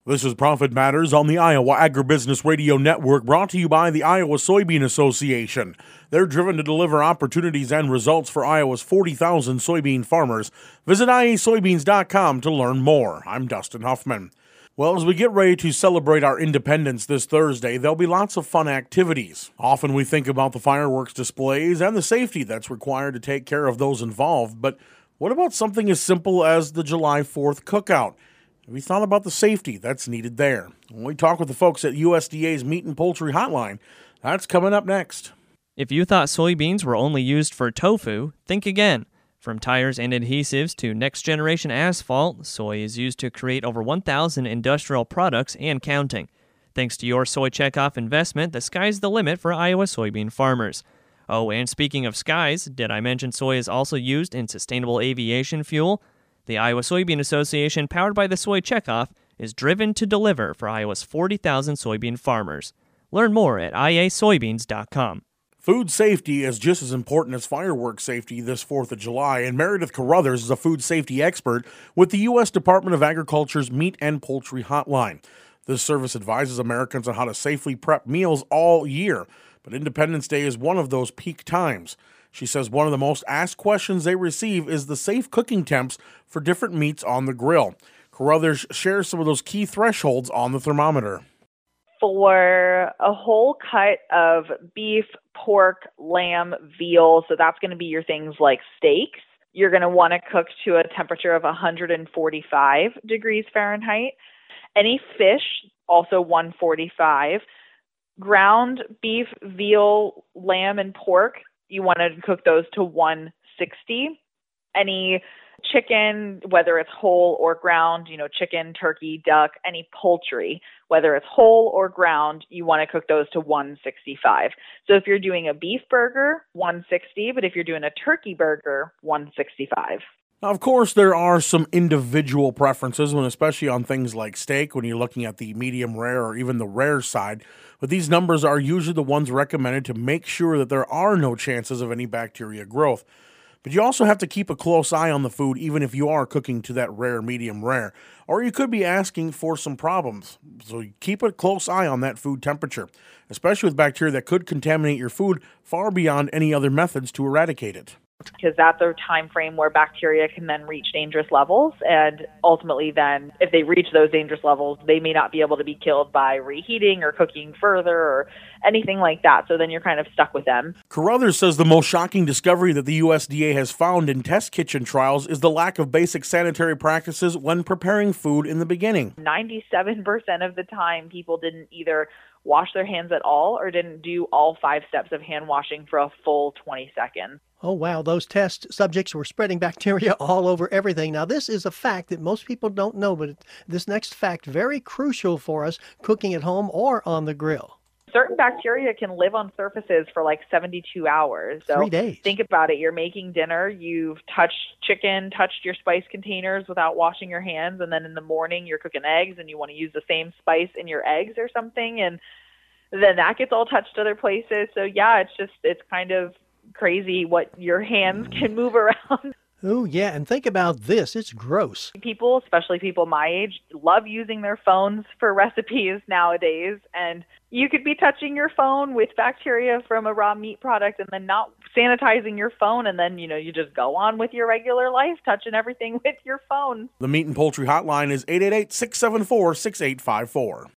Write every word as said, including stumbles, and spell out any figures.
This is Profit Matters on the Iowa Agribusiness Radio Network, brought to you by the Iowa Soybean Association. They're driven to deliver opportunities and results for Iowa's forty thousand soybean farmers. Visit I A soybeans dot com to learn more. I'm Dustin Huffman. Well, as we get ready to celebrate our independence this Thursday, there'll be lots of fun activities. Often we think about the fireworks displays and the safety that's required to take care of those involved, but what about something as simple as the July fourth cookout? Have you thought about the safety that's needed there? When we talk with the folks at U S D A's Meat and Poultry Hotline, that's coming up next. If you thought soybeans were only used for tofu, think again. From tires and adhesives to next-generation asphalt, soy is used to create over one thousand industrial products and counting. Thanks to your Soy Checkoff investment, the sky's the limit for Iowa soybean farmers. Oh, and speaking of skies, did I mention soy is also used in sustainable aviation fuel? The Iowa Soybean Association, powered by the Soy Checkoff, is driven to deliver for Iowa's forty thousand soybean farmers. Learn more at I A soybeans dot com. Food safety is just as important as fireworks safety this fourth of July, and Meredith Carruthers is a food safety expert with the U S Department of Agriculture's Meat and Poultry Hotline. This service advises Americans on how to safely prep meals all year, but Independence Day is one of those peak times. She says one of the most asked questions they receive is the safe cooking temps for different meats on the grill. Carruthers shares some of those key thresholds on the thermometer. For a whole cut of beef, pork, lamb, veal, so that's going to be your things like steaks, you're going to want to cook to a temperature of one hundred forty-five degrees Fahrenheit. Any fish, also one forty-five. Ground beef, veal, lamb, and pork, you want to cook those to one sixty. Any chicken, whether it's whole or ground, you know, chicken, turkey, duck, any poultry, whether it's whole or ground, you want to cook those to one sixty-five. So if you're doing a beef burger, one sixty, but if you're doing a turkey burger, one sixty-five. Now, of course, there are some individual preferences, when especially on things like steak, when you're looking at the medium rare or even the rare side. But these numbers are usually the ones recommended to make sure that there are no chances of any bacteria growth. But you also have to keep a close eye on the food, even if you are cooking to that rare, medium rare. Or you could be asking for some problems. So keep a close eye on that food temperature, especially with bacteria that could contaminate your food far beyond any other methods to eradicate it. Because that's a time frame where bacteria can then reach dangerous levels, and ultimately then, if they reach those dangerous levels, they may not be able to be killed by reheating or cooking further or anything like that, so then you're kind of stuck with them. Carruthers says the most shocking discovery that the U S D A has found in test kitchen trials is the lack of basic sanitary practices when preparing food in the beginning. ninety-seven percent of the time, people didn't either wash their hands at all or didn't do all five steps of hand washing for a full twenty seconds. Oh, wow. Those test subjects were spreading bacteria all over everything. Now, this is a fact that most people don't know, but this next fact, very crucial for us cooking at home or on the grill. Certain bacteria can live on surfaces for like seventy-two hours. So Three days. Think about it. You're making dinner. You've touched chicken, touched your spice containers without washing your hands. And then in the morning, you're cooking eggs and you want to use the same spice in your eggs or something. And then that gets all touched other places. So yeah, it's just, it's kind of crazy what your hands can move around. Oh, yeah, and think about this. It's gross. People, especially people my age, love using their phones for recipes nowadays, and you could be touching your phone with bacteria from a raw meat product and then not sanitizing your phone, and then, you know, you just go on with your regular life, touching everything with your phone. The Meat and Poultry Hotline is eight eight eight, six seven four, six eight five four.